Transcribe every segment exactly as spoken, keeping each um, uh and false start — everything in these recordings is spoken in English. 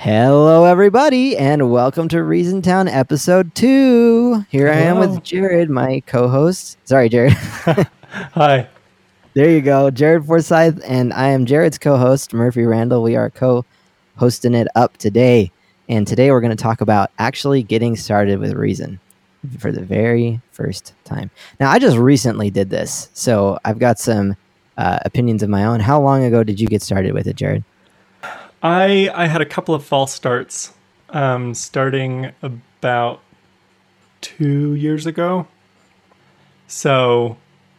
Hello, everybody, and welcome to Reason Town episode two. Here I am Hello. with Jared, my co-host. Sorry, Jared. Hi. There you go, Jared Forsyth, and I am Jared's co-host, Murphy Randall. We are co-hosting it up today, and today we're going to talk about actually getting started with Reason for the very first time. Now, I just recently did this, so I've got some uh, opinions of my own. How long ago did you get started with it, Jared? I I had a couple of false starts, um, starting about two years ago. So,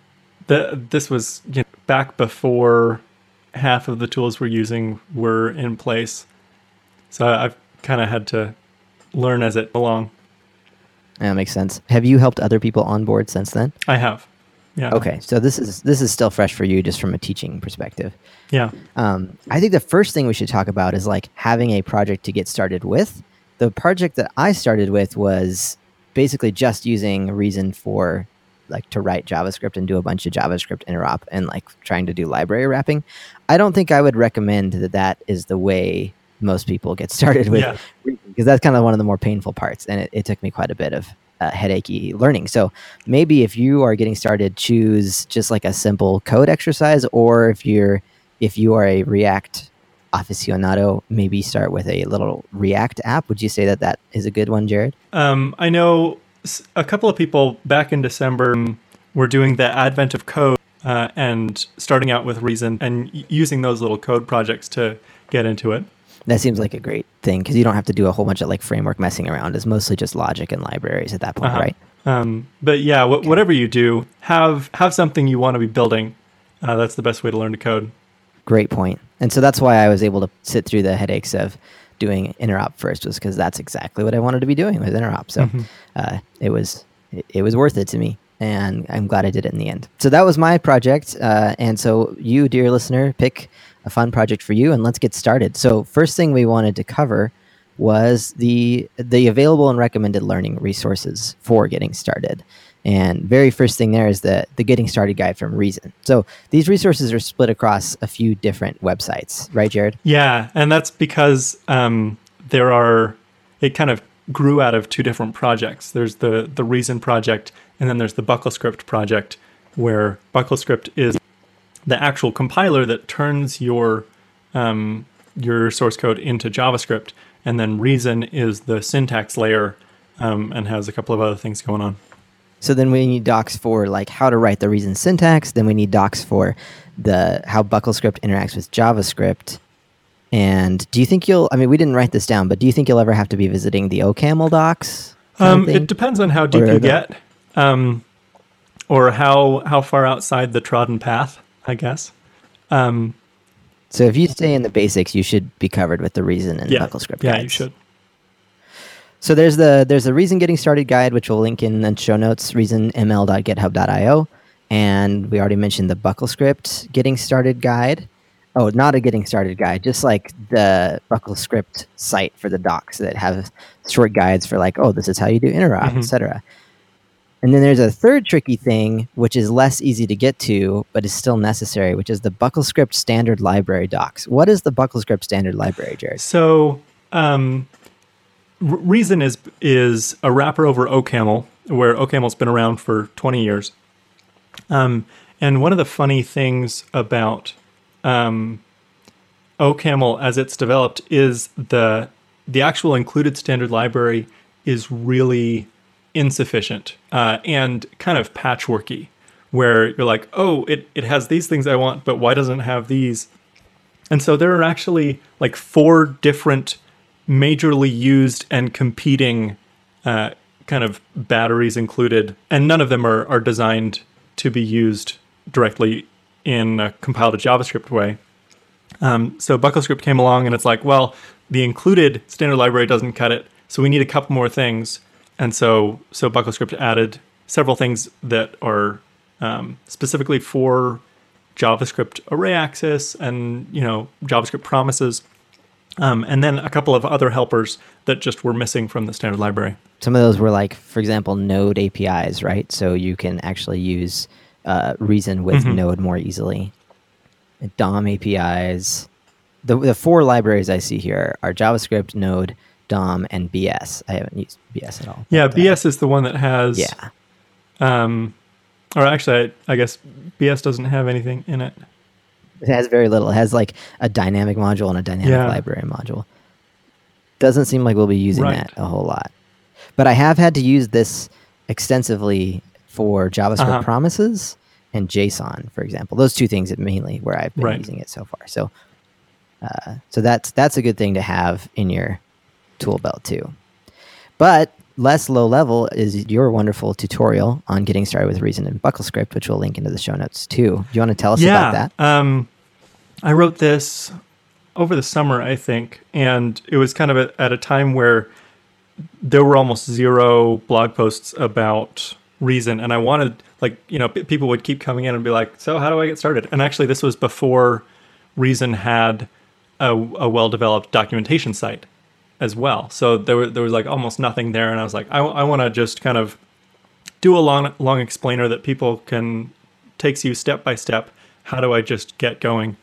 the this was you know, back before half of the tools we're using were in place. So I've kind of had to learn as it along. That makes sense. Have you helped other people on board since then? I have. Yeah. Okay, so this is this is still fresh for you, just from a teaching perspective. Yeah. Um, I think the first thing we should talk about is like having a project to get started with. The project that I started with was basically just using Reason for like to write JavaScript and do a bunch of JavaScript interop and like trying to do library wrapping. I don't think I would recommend that that is the way most people get started with Yeah. Reason, because that's kind of one of the more painful parts, and it, it took me quite a bit of uh, headachy learning. So maybe if you are getting started, choose just like a simple code exercise, or if you're if you are a React aficionado, maybe start with a little React app. Would you say that that is a good one, Jared? Um, I know s- a couple of people back in December um, were doing the advent of code uh, and starting out with Reason and y- using those little code projects to get into it. That seems like a great thing because you don't have to do a whole bunch of like framework messing around. It's mostly just logic and libraries at that point, Uh-huh. right? Um, but yeah, wh- Okay. whatever you do, have have something you want to be building. Uh, that's the best way to learn to code. Great point. And so that's why I was able to sit through the headaches of doing interop first, was because that's exactly what I wanted to be doing with interop. So Mhm. uh, it was it, it was worth it to me, and I'm glad I did it in the end. So that was my project. Uh, and so you, dear listener, pick a fun project for you, and let's get started. So first thing we wanted to cover was the the available and recommended learning resources for getting started. And very first thing there is the the getting started guide from Reason. So these resources are split across a few different websites, right, Jared? Yeah, and that's because um, there are. It kind of grew out of two different projects. There's the the Reason project, and then there's the BuckleScript project, where BuckleScript is the actual compiler that turns your um, your source code into JavaScript, and then Reason is the syntax layer um, and has a couple of other things going on. So then we need docs for like how to write the Reason syntax. Then we need docs for the how BuckleScript interacts with JavaScript. And do you think you'll? I mean, we didn't write this down, but do you think you'll ever have to be visiting the OCaml docs? kind of Um, thing? it depends on how deep Or you the- get, um, or how how far outside the trodden path, I guess. Um, So if you stay in the basics, you should be covered with the Reason and yeah, BuckleScript yeah, guides. you should. So there's the there's the Reason Getting Started guide, which we'll link in the show notes, reason m l dot github dot i o. And we already mentioned the BuckleScript Getting Started guide. Oh, not a Getting Started guide, just like the BuckleScript site for the docs that have short guides for like, oh, this is how you do interop, Mhm. et cetera. And then there's a third tricky thing, which is less easy to get to, but is still necessary, which is the BuckleScript Standard Library docs. What is the BuckleScript Standard Library, Jared? So, um, R- Reason is is a wrapper over OCaml, where OCaml's been around for twenty years. Um, and one of the funny things about um, OCaml as it's developed is the the actual included standard library is really insufficient uh, and kind of patchworky, where you're like, oh, it, it has these things I want, but why doesn't it have these? And so there are actually like four different majorly used and competing uh, kind of batteries included, and none of them are, are designed to be used directly in a compiled to JavaScript way. Um, so BuckleScript came along and it's like, well, the included standard library doesn't cut it, so we need a couple more things. And so so BuckleScript added several things that are um, specifically for JavaScript array access and, you know, JavaScript promises. Um, and then a couple of other helpers that just were missing from the standard library. Some of those were like, for example, Node A P Is, right? So you can actually use uh, Reason with Mhm. Node more easily. D O M A P Is. the the four libraries I see here are JavaScript, Node, D O M, and B S. I haven't used B S at all. Yeah, but, B S uh, is the one that has. Yeah. Um, or actually, I, I guess B S doesn't have anything in it. It has very little. It has like a dynamic module and a dynamic Yeah. library module. Doesn't seem like we'll be using Right. that a whole lot. But I have had to use this extensively for JavaScript Uh-huh. promises and JSON, for example. Those two things are mainly where I've been Right. using it so far. So, uh, so that's that's a good thing to have in your tool belt too. But less low level is your wonderful tutorial on getting started with Reason and BuckleScript, which we'll link into the show notes too. Do you want to tell us yeah, about that? Um, I wrote this over the summer, I think, and it was kind of a, at a time where there were almost zero blog posts about Reason, and I wanted, like, you know, p- people would keep coming in and be like, so how do I get started? And actually, this was before Reason had a, a well-developed documentation site as well. So there, were, there was like almost nothing there, and I was like, I, I want to just kind of do a long, long explainer that people can, takes you step by step. How do I just get going?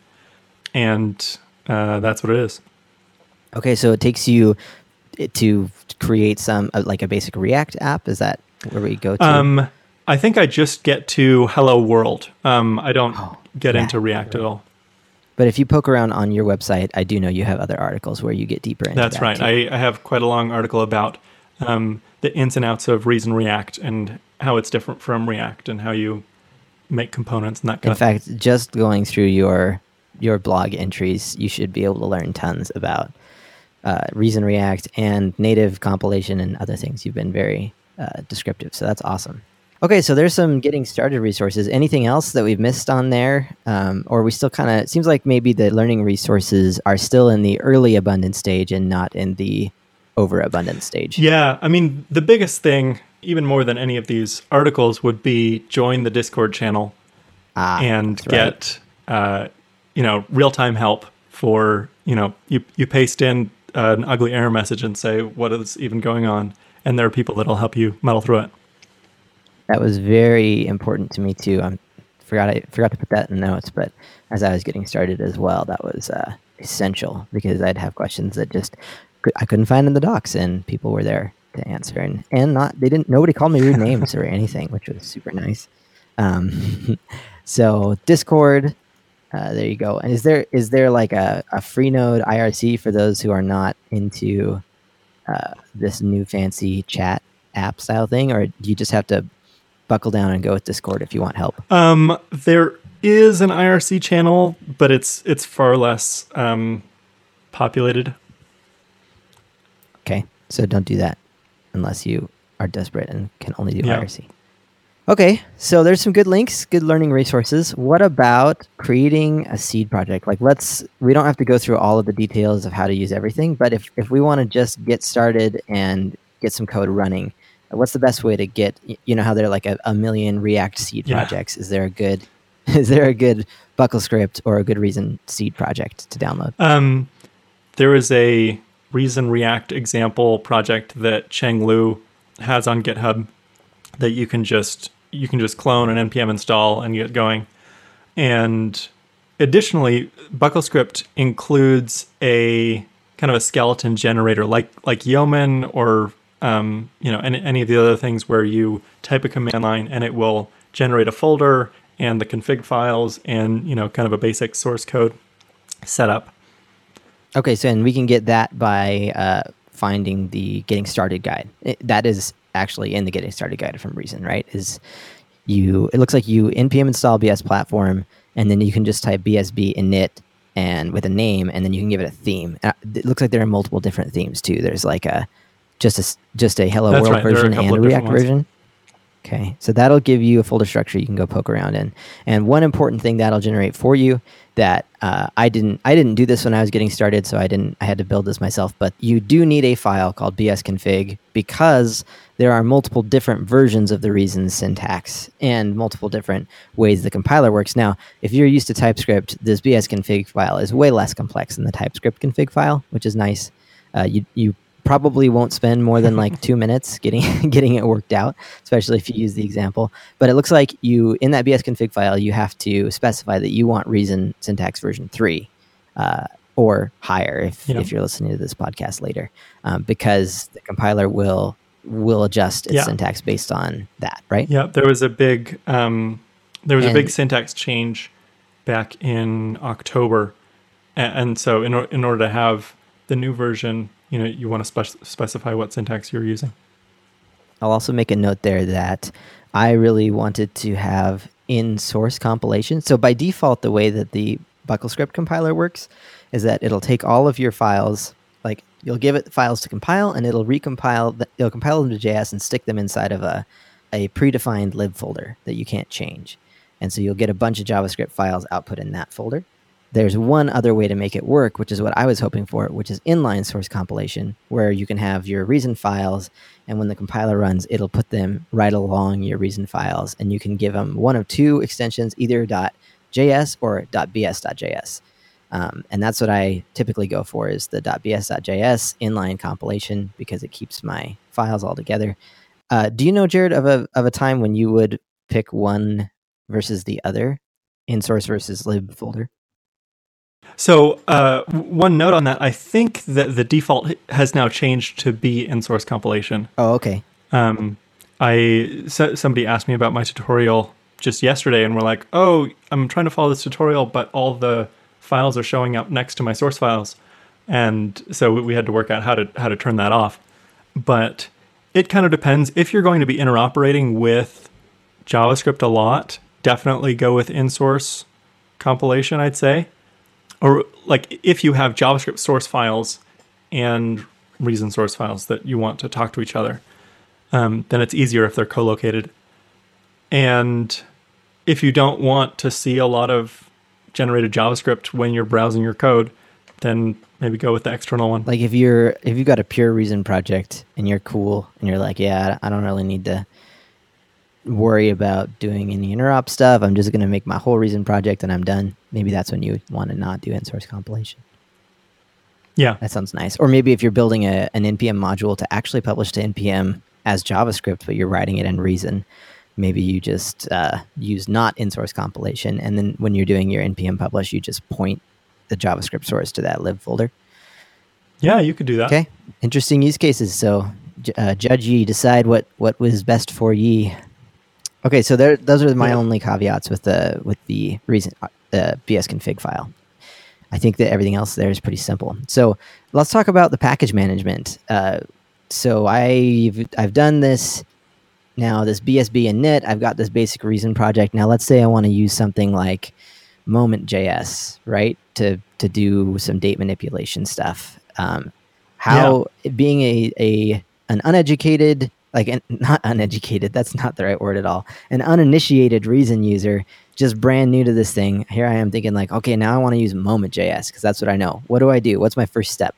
And uh, that's what it is. Okay, so it takes you to create some uh, like a basic React app. Is that where we go to? Um, I think I just get to Hello World. Um, I don't Oh, get yeah, into React at all. But if you poke around on your website, I do know you have other articles where you get deeper into That's that right. too. I, I have quite a long article about um, the ins and outs of Reason React and how it's different from React and how you make components and that kind In of thing. fact, just going through your your blog entries, you should be able to learn tons about uh, Reason React and native compilation and other things. You've been very uh, descriptive, so that's awesome. Okay, so there's some getting started resources. Anything else that we've missed on there? Um, or we still kind of, it seems like maybe the learning resources are still in the early abundance stage and not in the overabundance stage. Yeah, I mean, the biggest thing, even more than any of these articles, would be join the Discord channel Ah, and that's right. get, uh, you know, real-time help for, you know, you, you paste in uh, an ugly error message and say, what is even going on? And there are people that'll help you muddle through it. That was very important to me too. I forgot I forgot to put that in the notes, but as I was getting started as well, that was uh, essential because I'd have questions that just cou- I couldn't find in the docs, and people were there to answer. And and not they didn't nobody called me rude names or anything, which was super nice. Um, so Discord, uh, there you go. And is there is there like a, a Freenode I R C for those who are not into uh, this new fancy chat app style thing, or do you just have to buckle down and go with Discord if you want help? Um, there is an I R C channel, but it's it's far less um, populated. Okay, so don't do that unless you are desperate and can only do Yeah. I R C. Okay, so there's some good links, good learning resources. What about creating a seed project? Like, let's, we don't have to go through all of the details of how to use everything, but if, if we want to just get started and get some code running, what's the best way to get, you know how there are like a, a million React seed Yeah. projects? Is there a good, is there a good BuckleScript or a good Reason seed project to download? Um, there is a Reason React example project that Cheng Lu has on GitHub that you can just you can just clone and npm install and get going. And additionally, BuckleScript includes a kind of a skeleton generator, like like Yeoman or um, you know any, any of the other things where you type a command line and it will generate a folder and the config files and you know kind of a basic source code setup. Okay, so and we can get that by uh, finding the Getting Started guide. It, that is actually in the Getting Started guide from Reason, right? Is you? It looks like you npm install B S platform, and then you can just type B S B init and with a name, and then you can give it a theme. Uh, it looks like there are multiple different themes too. There's like a just a s- just a Hello That's World right, there are a version couple and a of different React ones. version. Okay, so that'll give you a folder structure you can go poke around in. And one important thing that'll generate for you that uh, I didn't I didn't do this when I was getting started, so I didn't I had to build this myself. But you do need a file called bsconfig because there are multiple different versions of the Reason syntax and multiple different ways the compiler works. Now, if you're used to TypeScript, this bsconfig file is way less complex than the TypeScript config file, which is nice. Uh, you you probably won't spend more than like two minutes getting getting it worked out, especially if you use the example. But it looks like you, in that bsconfig file, you have to specify that you want Reason syntax version three. Uh, or higher if, Yeah. if you're listening to this podcast later, um, because the compiler will will adjust its Yeah. syntax based on that, right? Yeah, there was a big um, there was And- a big syntax change back in October, and, and so in or, in order to have the new version, you know, you want to spec- specify what syntax you're using. I'll also make a note there that I really wanted to have in-source compilation. So by default, the way that the BuckleScript compiler works is that it'll take all of your files, like you'll give it files to compile, and it'll recompile, the, it'll compile them to J S and stick them inside of a, a predefined lib folder that you can't change. And so you'll get a bunch of JavaScript files output in that folder. There's one other way to make it work, which is what I was hoping for, which is inline source compilation, where you can have your reason files, and when the compiler runs, it'll put them right along your reason files, and you can give them one of two extensions, either .js or .bs.js. Um, and that's what I typically go for, is the .bs.js inline compilation, because it keeps my files all together. Uh, do you know, Jared, of a of a time when you would pick one versus the other, in source versus lib folder? So uh, one note on that, I think that the default has now changed to be in-source compilation. Oh, okay. Um, I so, somebody asked me about my tutorial just yesterday, and we're like, "Oh, I'm trying to follow this tutorial, but all the files are showing up next to my source files," and so we had to work out how to how to turn that off. But it kind of depends. If you're going to be interoperating with JavaScript a lot, definitely go with in-source compilation, I'd say. Or like if you have JavaScript source files and reason source files that you want to talk to each other, um, then it's easier if they're co-located. And if you don't want to see a lot of generated JavaScript when you're browsing your code, then maybe go with the external one. Like if you're if you've got a pure reason project and you're cool and you're like, yeah, I don't really need to worry about doing any interop stuff, I'm just going to make my whole reason project and I'm done. Maybe that's when you want to not do in-source compilation. Yeah. That sounds nice. Or maybe if you're building a, an N P M module to actually publish to N P M as JavaScript, but you're writing it in Reason, maybe you just uh, use not in-source compilation, and then when you're doing your N P M publish, you just point the JavaScript source to that lib folder. Yeah, you could do that. Okay. Interesting use cases. So uh, judge ye, decide what, what was best for ye. Okay, so there, those are my Yeah. only caveats with the with the reason uh, bsconfig file. I think that everything else there is pretty simple. So let's talk about the package management. Uh, so I've I've done this now, this B S B and init. I've got this basic reason project. Now let's say I want to use something like Moment.js, right, to to do some date manipulation stuff. Um, how being a a an uneducated like an, not uneducated, that's not the right word at all, an uninitiated Reason user, just brand new to this thing. Here I am thinking like, okay, now I want to use Moment.js because that's what I know. What do I do? What's my first step?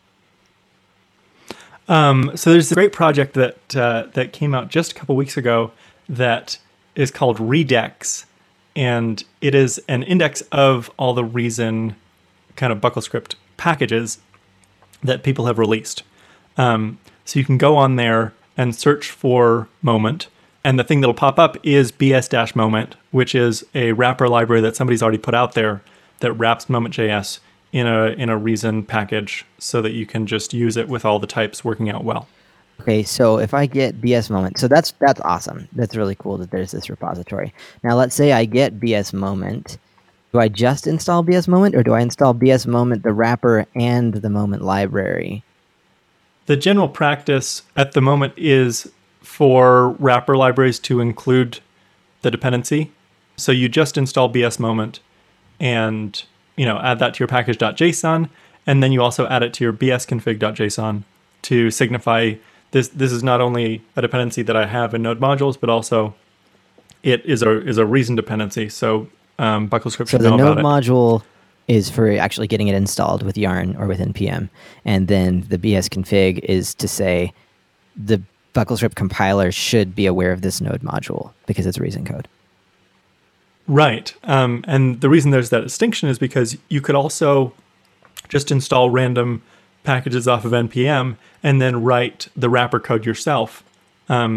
Um, so there's a great project that uh, that came out just a couple weeks ago that is called Redex, and it is an index of all the Reason kind of BuckleScript packages that people have released. Um, so you can go on there and search for Moment, and the thing that'll pop up is bs-moment, which is a wrapper library that somebody's already put out there that wraps Moment.js in a in a Reason package so that you can just use it with all the types working out well. Okay, so if I get B S Moment, so that's that's awesome. That's really cool that there's this repository. Now let's say I get B S Moment. Do I just install B S Moment, or do I install B S Moment, the wrapper, and the Moment library? The general practice at the moment is for wrapper libraries to include the dependency. So you just install B S Moment and, you know, add that to your package.json, and then you also add it to your bsconfig.json to signify this this is not only a dependency that I have in Node modules, but also it is a is a Reason dependency. So um, BuckleScript So should the know Node about it. module is for actually getting it installed with Yarn or with N P M, and then the bsconfig is to say the BuckleScript compiler should be aware of this Node module because it's Reason code. Right. Um, and the reason there's that distinction is because you could also just install random packages off of N P M and then write the wrapper code yourself. Um,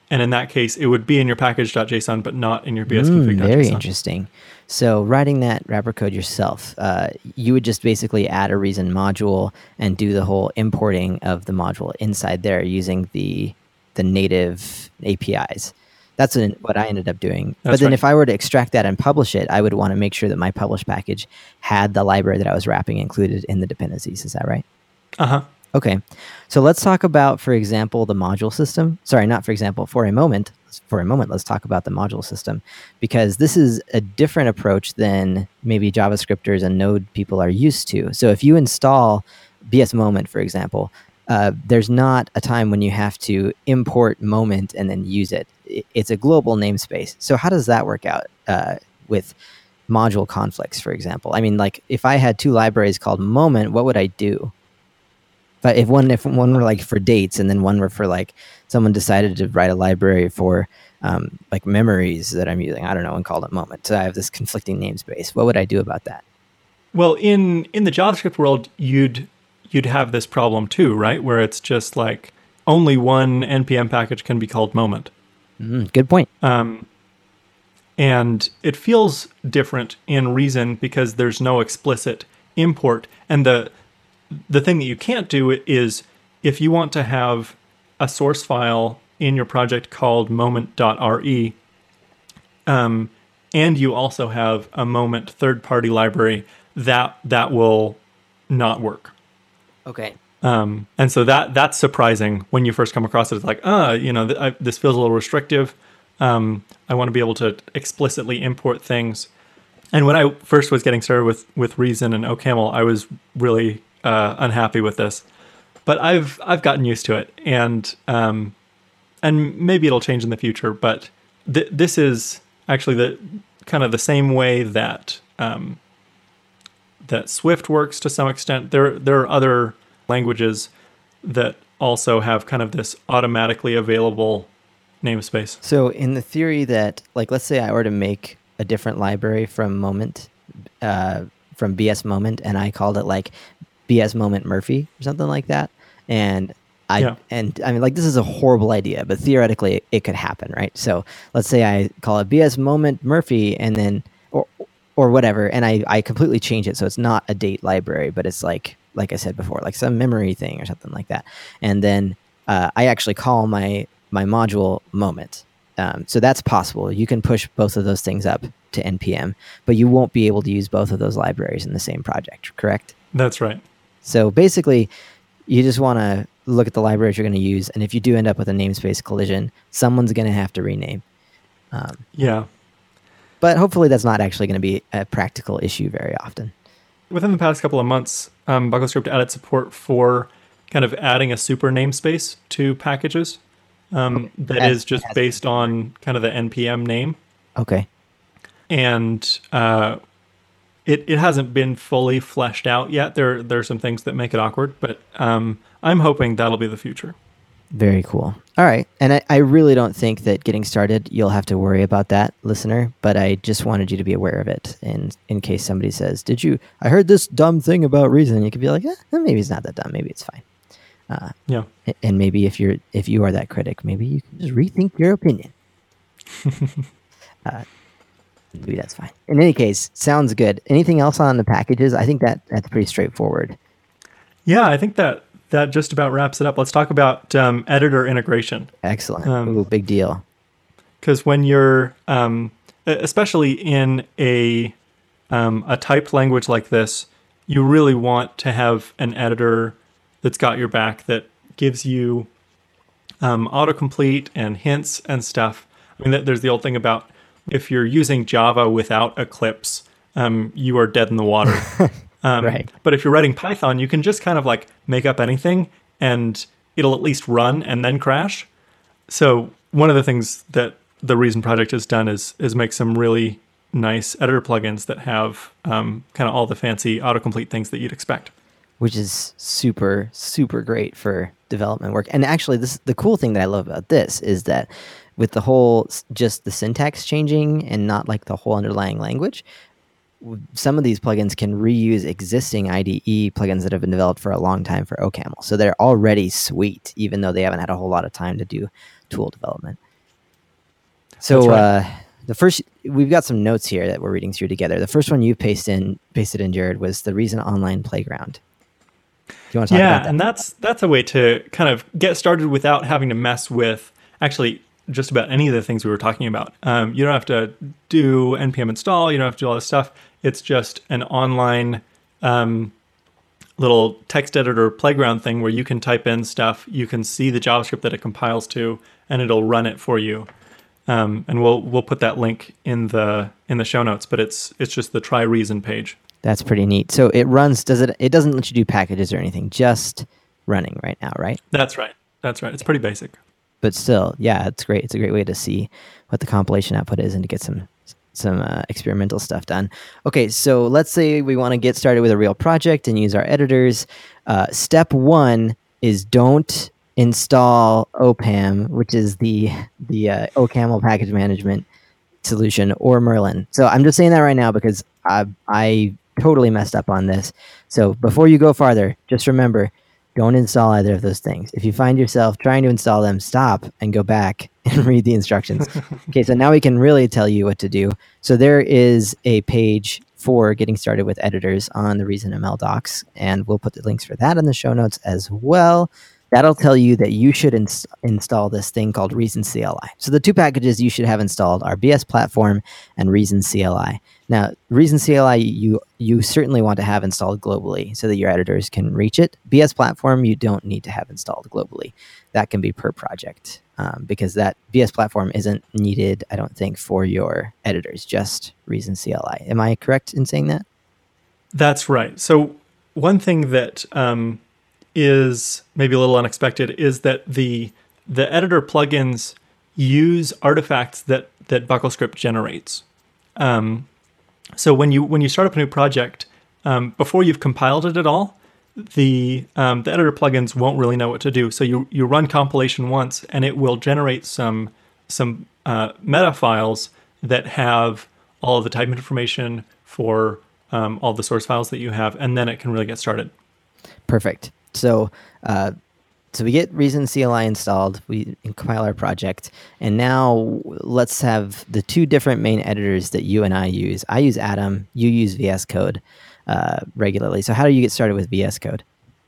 And in that case, it would be in your package.json, but not in your Mm, bsconfig.json. very interesting. So writing that wrapper code yourself, uh, you would just basically add a reason module and do the whole importing of the module inside there using the the native A P Is. That's an, what I ended up doing. That's but then right. if I were to extract that and publish it, I would want to make sure that my publish package had the library that I was wrapping included in the dependencies. Is that right? Uh-huh. Okay. So let's talk about, for example, the module system. Sorry, not for example, for a moment. For a moment, let's talk about the module system, because this is a different approach than maybe JavaScripters and Node people are used to. So if you install B S Moment, for example, uh, there's not a time when you have to import Moment and then use it. It's a global namespace. So how does that work out uh, with module conflicts, for example? I mean, like if I had two libraries called Moment, what would I do? But if one if one were like for dates and then one were for like someone decided to write a library for um, like memories that I'm using, I don't know, and called it Moment. So I have this conflicting namespace. What would I do about that? Well, in in the JavaScript world, you'd you'd have this problem too, right? Where it's just like only one N P M package can be called Moment. Mm, good point. Um, and it feels different in Reason because there's no explicit import. And the the thing that you can't do is if you want to have a source file in your project called moment.re, um, and you also have a Moment third-party library, that that will not work. Okay. Um, and so that that's surprising when you first come across it. It's like, ah, you know, th- I, this feels a little restrictive. Um, I want to be able to explicitly import things. And when I first was getting started with with Reason and OCaml, I was really uh, unhappy with this. But I've I've gotten used to it, and um, and maybe it'll change in the future. But th- this is actually the kind of the same way that um, that Swift works to some extent. There there are other languages that also have kind of this automatically available namespace. So in the theory that, like, let's say I were to make a different library from Moment, uh, from B S Moment, and I called it like B S Moment Murphy or something like that, and I Yeah. and I mean, like, this is a horrible idea, but theoretically it could happen, right? So let's say I call it B S Moment Murphy, and then or or whatever, and I I completely change it so it's not a date library, but it's like like I said before, like some memory thing or something like that, and then uh, I actually call my my module Moment. Um, so that's possible. You can push both of those things up to N P M, but you won't be able to use both of those libraries in the same project, correct? That's right. So basically, you just want to look at the libraries you're going to use, and if you do end up with a namespace collision, someone's going to have to rename. Um, Yeah. but hopefully that's not actually going to be a practical issue very often. Within the past couple of months, um, BuckleScript added support for kind of adding a super namespace to packages um, that As- is just as- based on kind of the N P M name. Okay. And uh, it it hasn't been fully fleshed out yet. There there are some things that make it awkward, but um, I'm hoping that'll be the future. Very cool. All right. And I, I really don't think that getting started, you'll have to worry about that, listener, but I just wanted you to be aware of it in, in case somebody says, did you, I heard this dumb thing about Reason. You could be like, eh, maybe it's not that dumb. Maybe it's fine. Uh, Yeah. and maybe if you're, if you are that critic, maybe you can just rethink your opinion. uh, maybe that's fine. In any case, sounds good. Anything else on the packages? I think that that's pretty straightforward. Yeah, I think that that just about wraps it up. Let's talk about um, editor integration. Excellent. Um, Ooh, big deal. Because when you're, um, especially in a um, a typed language like this, you really want to have an editor that's got your back, that gives you um, autocomplete and hints and stuff. I mean, there's the old thing about if you're using Java without Eclipse, um, you are dead in the water. Um, Right. But if you're writing Python, you can just kind of like make up anything and it'll at least run and then crash. So one of the things that the Reason project has done is is make some really nice editor plugins that have um, kind of all the fancy autocomplete things that you'd expect. Which is super, super great for development work. And actually, this the cool thing that I love about this is that with the whole, s- just the syntax changing and not like the whole underlying language, w- some of these plugins can reuse existing I D E plugins that have been developed for a long time for OCaml. So they're already sweet, even though they haven't had a whole lot of time to do tool development. So right. uh, the first, we've got some notes here that we're reading through together. The first one you pasted in, pasted in, Jared, was the Reason Online Playground. Do you want to talk yeah, about that? And that's that's a way to kind of get started without having to mess with actually just about any of the things we were talking about. Um, you don't have to do N P M install. You don't have to do all this stuff. It's just an online um, little text editor playground thing where you can type in stuff. You can see the JavaScript that it compiles to, and it'll run it for you. Um, and we'll we'll put that link in the in the show notes. But it's it's just the try reason page. That's pretty neat. So it runs. Does it? It doesn't let you do packages or anything. Just running right now, right? That's right. That's right. It's pretty basic. But still, yeah, it's great. It's a great way to see what the compilation output is and to get some some uh, experimental stuff done. Okay, so let's say we want to get started with a real project and use our editors. Uh, step one is don't install O P A M, which is the the uh, OCaml package management solution, or Merlin. So I'm just saying that right now because I I totally messed up on this. So before you go farther, just remember, don't install either of those things. If you find yourself trying to install them, stop and go back and read the instructions. Okay, so now we can really tell you what to do. So there is a page for getting started with editors on the ReasonML docs, and we'll put the links for that in the show notes as well. That'll tell you that you should ins- install this thing called Reason C L I. So the two packages you should have installed are B S Platform and Reason C L I. Now, Reason C L I, you you certainly want to have installed globally so that your editors can reach it. B S Platform, you don't need to have installed globally. That can be per project um, because that B S Platform isn't needed, I don't think, for your editors, just Reason C L I. Am I correct in saying that? That's right. So one thing that um, is maybe a little unexpected is that the the editor plugins use artifacts that that BuckleScript generates. Um, so when you when you start up a new project, um, before you've compiled it at all, the um, the editor plugins won't really know what to do. So you you run compilation once, and it will generate some some uh, meta files that have all of the type information for um, all the source files that you have, and then it can really get started. Perfect. So, uh, so we get Reason C L I installed, we compile our project, and now let's have the two different main editors that you and I use. I use Atom, you use V S Code uh, regularly. So how do you get started with V S Code?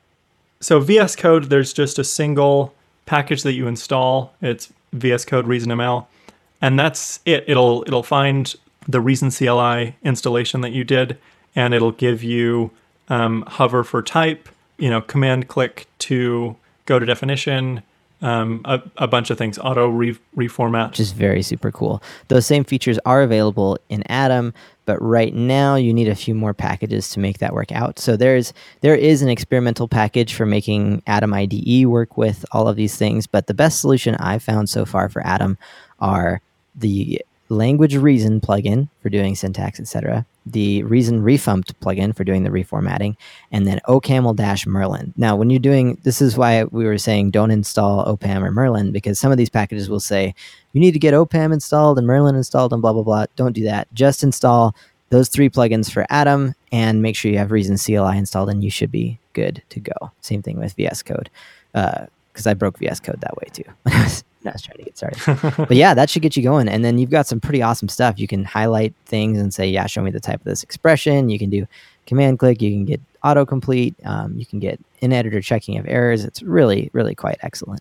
So V S Code, there's just a single package that you install. It's V S Code ReasonML, and that's it. It'll it'll find the Reason C L I installation that you did, and it'll give you um, hover for type, you know, command click to go to definition, um, a, a bunch of things, auto re- reformat. Which is very super cool. Those same features are available in Atom, but right now you need a few more packages to make that work out. So there's there is an experimental package for making Atom I D E work with all of these things, but the best solution I've found so far for Atom are the Language Reason plugin for doing syntax, et cetera, the Reason Refumped plugin for doing the reformatting, and then OCaml-Merlin. Now, when you're doing, this is why we were saying don't install O P A M or Merlin, because some of these packages will say, you need to get O P A M installed and Merlin installed and blah, blah, blah. Don't do that. Just install those three plugins for Atom and make sure you have Reason C L I installed and you should be good to go. Same thing with V S Code, because uh, I broke V S Code that way too. I was trying to get started. But yeah, that should get you going. And then you've got some pretty awesome stuff. You can highlight things and say, yeah, show me the type of this expression. You can do command click. You can get autocomplete. Um, you can get in-editor checking of errors. It's really, really quite excellent.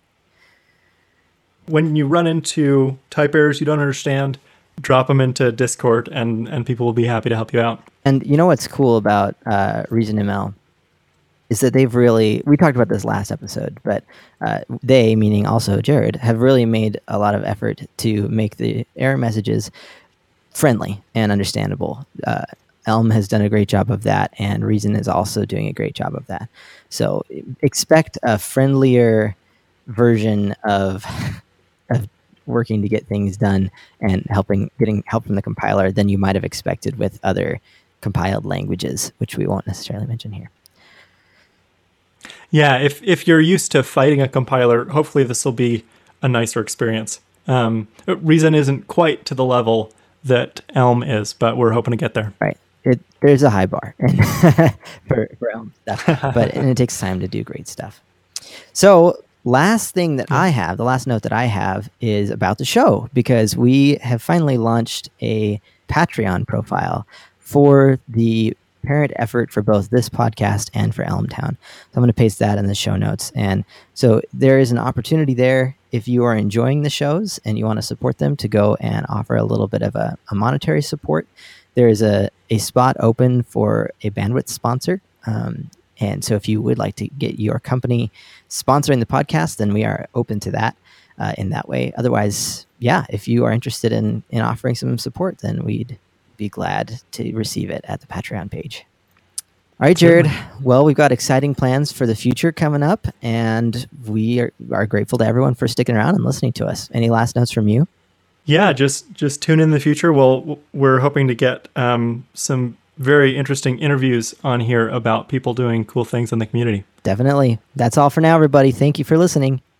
When you run into type errors you don't understand, drop them into Discord and, and people will be happy to help you out. And you know what's cool about uh, ReasonML is that they've really, we talked about this last episode, but uh, they, meaning also Jared, have really made a lot of effort to make the error messages friendly and understandable. Uh, Elm has done a great job of that, and Reason is also doing a great job of that. So expect a friendlier version of, of working to get things done and helping getting help from the compiler than you might have expected with other compiled languages, which we won't necessarily mention here. Yeah, if if you're used to fighting a compiler, hopefully this will be a nicer experience. Um, Reason isn't quite to the level that Elm is, but we're hoping to get there. Right. It, there's a high bar for, for Elm stuff, but and it takes time to do great stuff. So last thing that I have, the last note that I have is about the show, because we have finally launched a Patreon profile for the parent effort for both this podcast and for Elmtown. So I'm going to paste that in the show notes. And so there is an opportunity there, if you are enjoying the shows and you want to support them, to go and offer a little bit of a, a monetary support. There is a, a spot open for a bandwidth sponsor. Um, and so if you would like to get your company sponsoring the podcast, then we are open to that uh, in that way. Otherwise, yeah, if you are interested in, in offering some support, then we'd be glad to receive it at the Patreon page. All right, Jared. Well, we've got exciting plans for the future coming up, and we are, are grateful to everyone for sticking around and listening to us. Any last notes from you? Yeah, just just tune in the future. Well, we're hoping to get um, some very interesting interviews on here about people doing cool things in the community. Definitely. That's all for now, everybody. Thank you for listening.